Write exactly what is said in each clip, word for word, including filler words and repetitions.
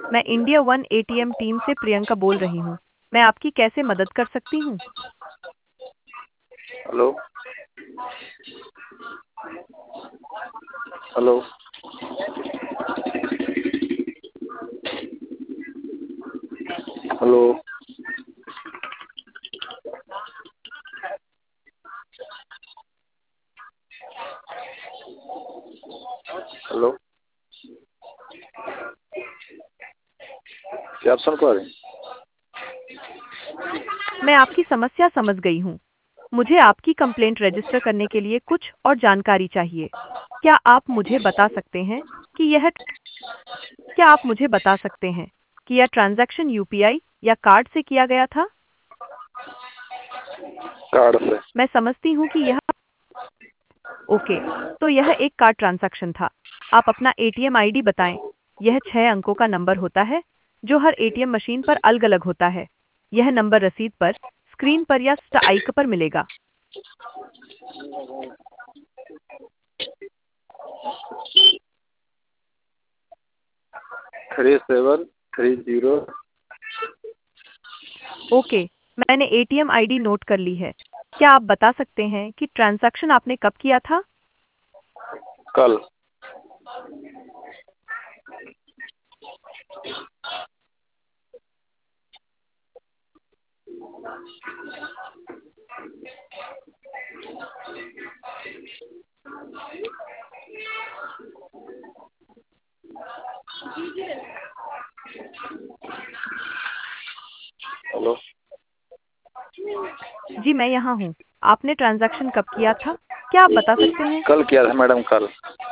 मैं India One ATM team से प्रियंका बोल रही हूँ। मैं आपकी कैसे मदद कर सकती हूँ? हेलो हेलो हेलो हेलो क्या आप सुन पा रहे हैं? मैं आपकी समस्या समझ गई हूँ। मुझे आपकी कंप्लेंट रजिस्टर करने के लिए कुछ और जानकारी चाहिए। क्या आप मुझे बता सकते हैं कि यह क्या आप मुझे बता सकते हैं कि यह ट्रांजैक्शन यूपीआई या कार्ड से किया गया था? कार्ड से। मैं समझती हूँ कि यह ओके, तो यह एक कार्ड ट्रांजैक्शन था। आप अपना एटीएम आईडी बताएं। यह छह अंकों का नंबर होता है जो हर एटीएम मशीन पर अलग-अलग होता है। यह नंबर रसीद पर, स्क्रीन पर या स्टाइक पर मिलेगा। Three seven three zero. Okay, मैंने एटीएम आईडी नोट कर ली है। क्या आप बता सकते हैं कि ट्रांजैक्शन आपने कब किया था? कल। हेलो जी, मैं यहाँ हूँ। आपने ट्रांजैक्शन कब किया था? क्या आप बता सकते हैं? कल किया था मैडम, कल।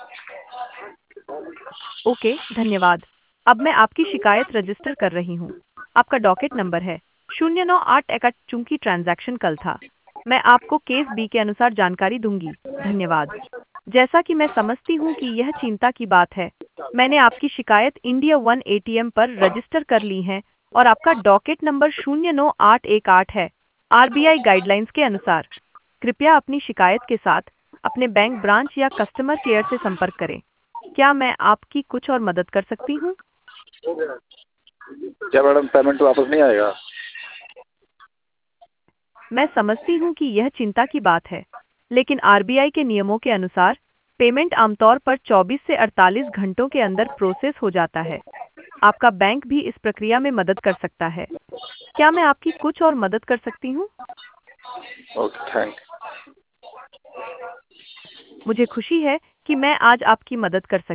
ओके, धन्यवाद। अब मैं आपकी शिकायत रजिस्टर कर रही हूँ। आपका डॉकेट नंबर है शून्य नौ आठ इकहत्तर। चूंकि ट्रांजैक्शन कल था, मैं आपको केस बी के अनुसार जानकारी दूंगी। धन्यवाद। जैसा कि मैं समझती हूँ कि यह चिंता की बात है, मैंने आपकी शिकायत इंडिया वन एटीएम पर रजिस्टर कर ली है और आपका डॉकेट नंबर शून्य नौ आठ एक आठ है। आरबीआई गाइडलाइंस के अनुसार कृपया अपनी शिकायत के साथ अपने बैंक ब्रांच या कस्टमर केयर से संपर्क करें। क्या मैं आपकी कुछ और मदद कर सकती हूँ? क्या मैडम पेमेंट वापस नहीं आएगा? मैं समझती हूँ कि यह चिंता की बात है, लेकिन आरबीआई के नियमों के अनुसार पेमेंट आमतौर पर चौबीस से अड़तालीस घंटों के अंदर प्रोसेस हो जाता है। आपका बैंक भी इस प्रक्रिया में मदद कर सकता है। क्या मैं आपकी कुछ और मदद कर सकती हूँ? ओके, थैंक मुझे खुशी है कि मैं आज आपकी मदद कर सकी।